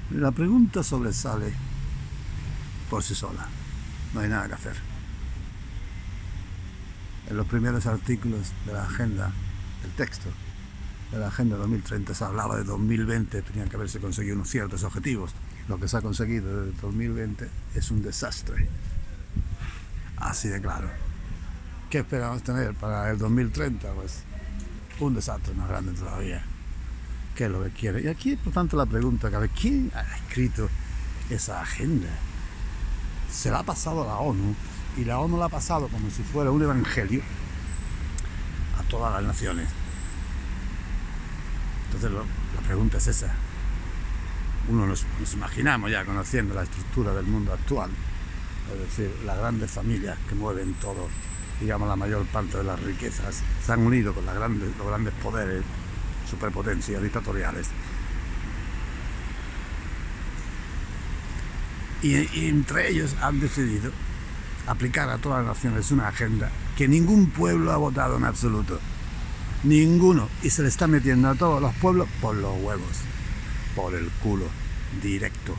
La pregunta sobresale por sí sola. No hay nada que hacer. En los primeros artículos de la agenda, del texto de la Agenda 2030, se hablaba de 2020, tenían que haberse conseguido unos ciertos objetivos. Lo que se ha conseguido desde 2020 es un desastre. Así de claro. ¿Qué esperamos tener para el 2030? Pues un desastre más grande todavía. ¿Qué es lo que quiere? Y aquí, por tanto, la pregunta cabe: ¿quién ha escrito esa agenda? Se la ha pasado a la ONU, y la ONU la ha pasado como si fuera un evangelio a todas las naciones. Entonces la pregunta es esa. Uno nos imaginamos, ya conociendo la estructura del mundo actual, es decir, las grandes familias que mueven todo, digamos, la mayor parte de las riquezas, se han unido con los grandes poderes, superpotencias dictatoriales, y entre ellos han decidido aplicar a todas las naciones una agenda que ningún pueblo ha votado en absoluto. Ninguno. Y se le está metiendo a todos los pueblos por los huevos, por el culo, directo.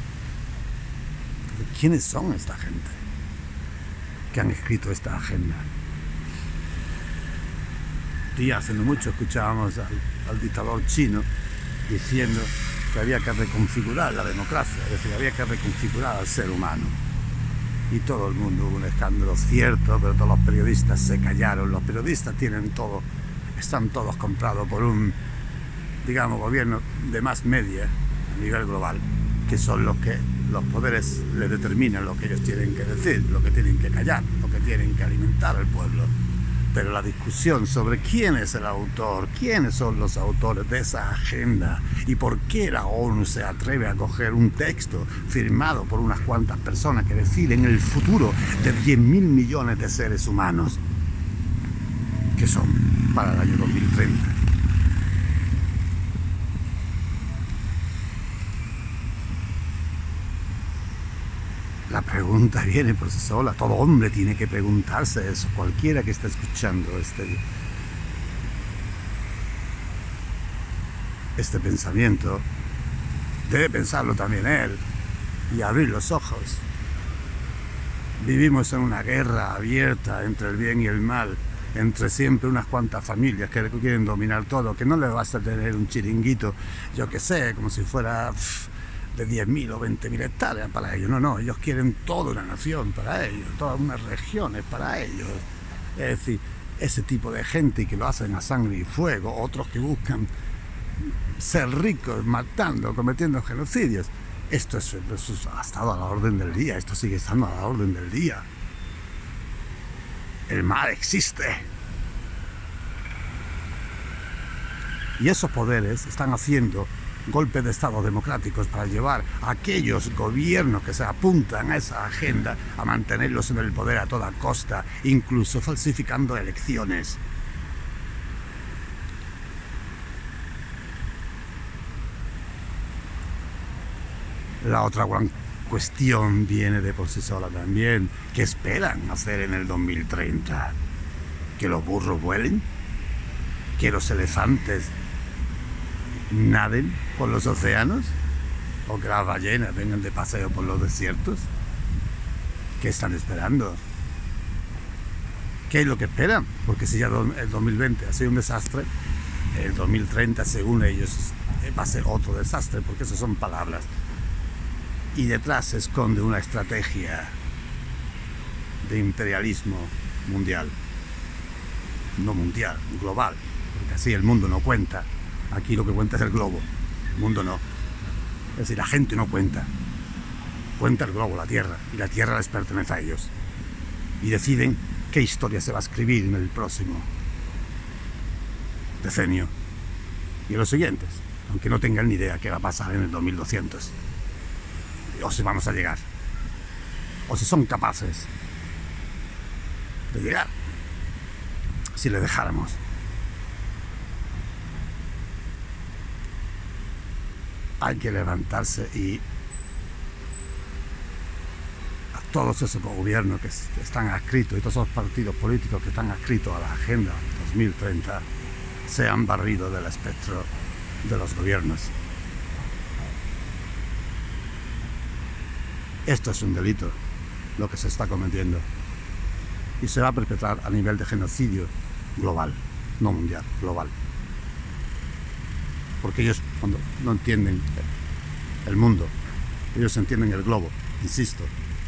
¿Quiénes son esta gente que han escrito esta agenda? Hace no mucho escuchábamos al dictador chino diciendo que había que reconfigurar la democracia, es decir, había que reconfigurar al ser humano. Y todo el mundo, hubo un escándalo cierto, pero todos los periodistas se callaron. Los periodistas están todos comprados por un, digamos, gobierno de más media a nivel global, que son los que los poderes les determinan lo que ellos tienen que decir, lo que tienen que callar, lo que tienen que alimentar al pueblo. Pero la discusión sobre quién es el autor, quiénes son los autores de esa agenda y por qué la ONU se atreve a coger un texto firmado por unas cuantas personas que deciden el futuro de 10.000 millones de seres humanos que son para el año 2030. La pregunta viene por sí sola. Todo hombre tiene que preguntarse eso. Cualquiera que esté escuchando este pensamiento debe pensarlo también él y abrir los ojos. Vivimos en una guerra abierta entre el bien y el mal, entre siempre unas cuantas familias que quieren dominar todo, que no les basta tener un chiringuito, yo que sé, como si fuera de 10.000 o 20.000 hectáreas para ellos. No, ellos quieren toda una nación para ellos, todas unas regiones para ellos. Es decir, ese tipo de gente que lo hacen a sangre y fuego, otros que buscan ser ricos, matando, cometiendo genocidios. Esto ha estado a la orden del día, esto sigue estando a la orden del día. El mal existe. Y esos poderes están haciendo golpes de Estado democráticos para llevar a aquellos gobiernos que se apuntan a esa agenda a mantenerlos en el poder a toda costa, incluso falsificando elecciones. La otra gran cuestión viene de por sí sola también. ¿Qué esperan hacer en el 2030? ¿Que los burros vuelen? ¿Que los elefantes naden por los océanos? ¿O que las ballenas vengan de paseo por los desiertos? ¿Qué están esperando? ¿Qué es lo que esperan? Porque si ya el 2020 ha sido un desastre, el 2030, según ellos, va a ser otro desastre, porque eso son palabras. Y detrás se esconde una estrategia de imperialismo mundial. No mundial, global, porque así el mundo no cuenta. Aquí lo que cuenta es el globo, el mundo no. Es decir, la gente no cuenta. Cuenta el globo, la Tierra, y la Tierra les pertenece a ellos. Y deciden qué historia se va a escribir en el próximo decenio y en los siguientes, aunque no tengan ni idea qué va a pasar en el 2200. O si vamos a llegar, o si son capaces de llegar, si le dejáramos. Hay que levantarse y a todos esos gobiernos que están adscritos y todos esos partidos políticos que están adscritos a la Agenda 2030 se han barrido del espectro de los gobiernos. Esto es un delito, lo que se está cometiendo. Y se va a perpetrar a nivel de genocidio global, no mundial, global. Porque ellos cuando no entienden el mundo, ellos entienden el globo, insisto.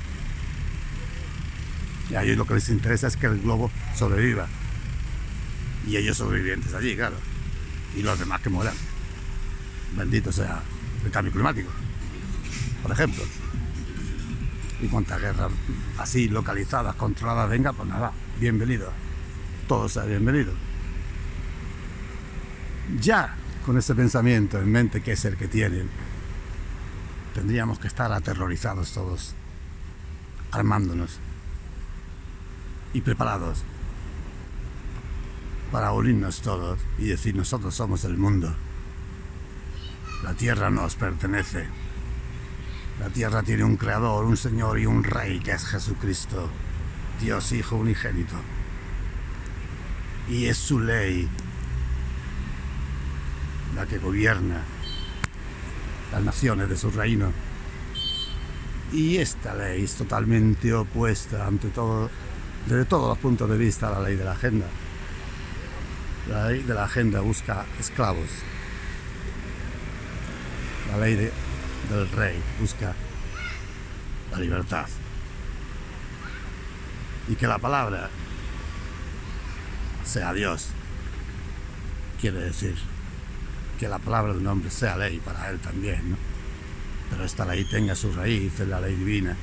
Y a ellos lo que les interesa es que el globo sobreviva. Y ellos sobrevivientes allí, claro. Y los demás que mueran. Bendito sea el cambio climático, por ejemplo. Y cuantas guerras así localizadas, controladas venga, pues nada, bienvenido. Todo sea bienvenido. Ya con ese pensamiento en mente, que es el que tienen, tendríamos que estar aterrorizados todos, armándonos y preparados para unirnos todos y decir: nosotros somos el mundo. La tierra nos pertenece. La tierra tiene un creador, un señor y un rey, que es Jesucristo, Dios Hijo unigénito. Y es su ley la que gobierna las naciones de su reino. Y esta ley es totalmente opuesta, ante todo, desde todos los puntos de vista, a la ley de la agenda. La ley de la agenda busca esclavos. La ley del rey busca la libertad. Y que la palabra sea Dios quiere decir que la palabra de un hombre sea ley para él también, ¿no? Pero esta ley tenga su raíz en la ley divina.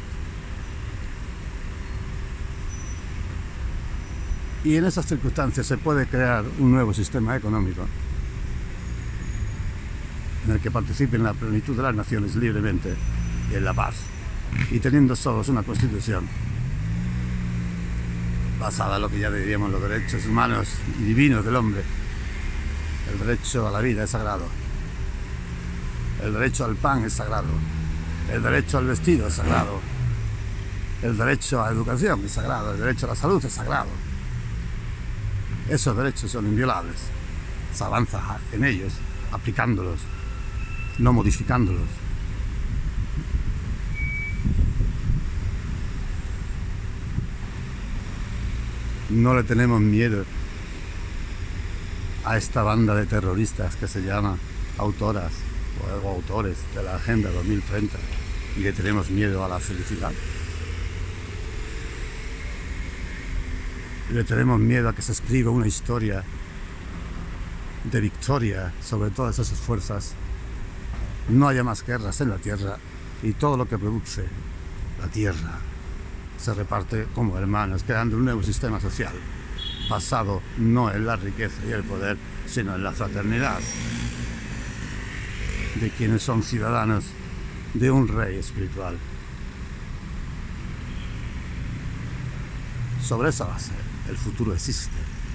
Y en esas circunstancias se puede crear un nuevo sistema económico en el que participen la plenitud de las naciones libremente y en la paz, y teniendo solos una constitución basada en lo que ya diríamos los derechos humanos y divinos del hombre. El derecho a la vida es sagrado, el derecho al pan es sagrado, el derecho al vestido es sagrado, el derecho a la educación es sagrado, el derecho a la salud es sagrado. Esos derechos son inviolables. Se avanza en ellos aplicándolos, no modificándolos. No le tenemos miedo a esta banda de terroristas que se llama autoras o autores de la Agenda 2030, y le tenemos miedo a la felicidad. Le tenemos miedo a que se escriba una historia de victoria sobre todas esas fuerzas. No haya más guerras en la tierra y todo lo que produce la tierra se reparte como hermanos, creando un nuevo sistema social basado no en la riqueza y el poder, sino en la fraternidad de quienes son ciudadanos de un rey espiritual. Sobre esa base el futuro existe.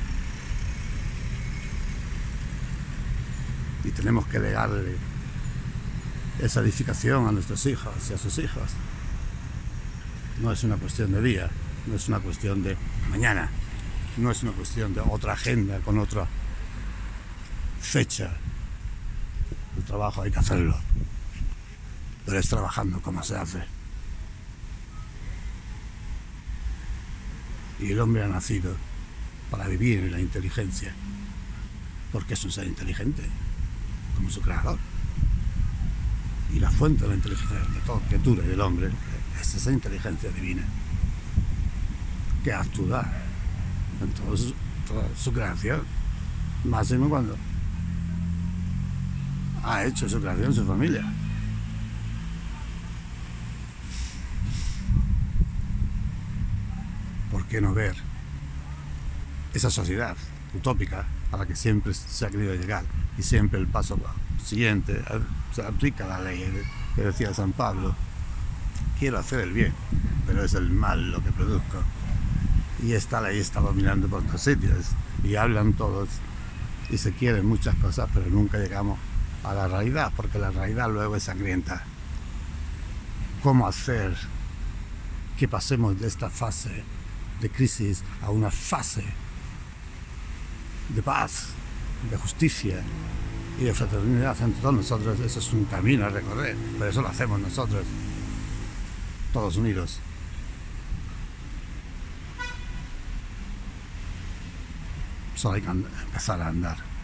Y tenemos que legarle esa edificación a nuestros hijos y a sus hijos. No es una cuestión de día, no es una cuestión de mañana, no es una cuestión de otra agenda con otra fecha. El trabajo hay que hacerlo, pero es trabajando como se hace. Y el hombre ha nacido para vivir en la inteligencia, porque es un ser inteligente, como su creador. Y la fuente de la inteligencia de toda criatura y del hombre es esa inteligencia divina que actúa en toda su creación, máximo cuando ha hecho su creación su familia. ¿Por qué no ver esa sociedad utópica a la que siempre se ha querido llegar? Y siempre el paso siguiente se aplica la ley que decía San Pablo: quiero hacer el bien, pero es el mal lo que produzco. Y esta ley está dominando por todos sitios y hablan todos y se quieren muchas cosas, pero nunca llegamos a la realidad, porque la realidad luego es sangrienta. ¿Cómo hacer que pasemos de esta fase de crisis a una fase de paz, de justicia y de fraternidad entre todos nosotros? Eso es un camino a recorrer, pero eso lo hacemos nosotros. Estados Unidos. Solo hay que empezar a andar.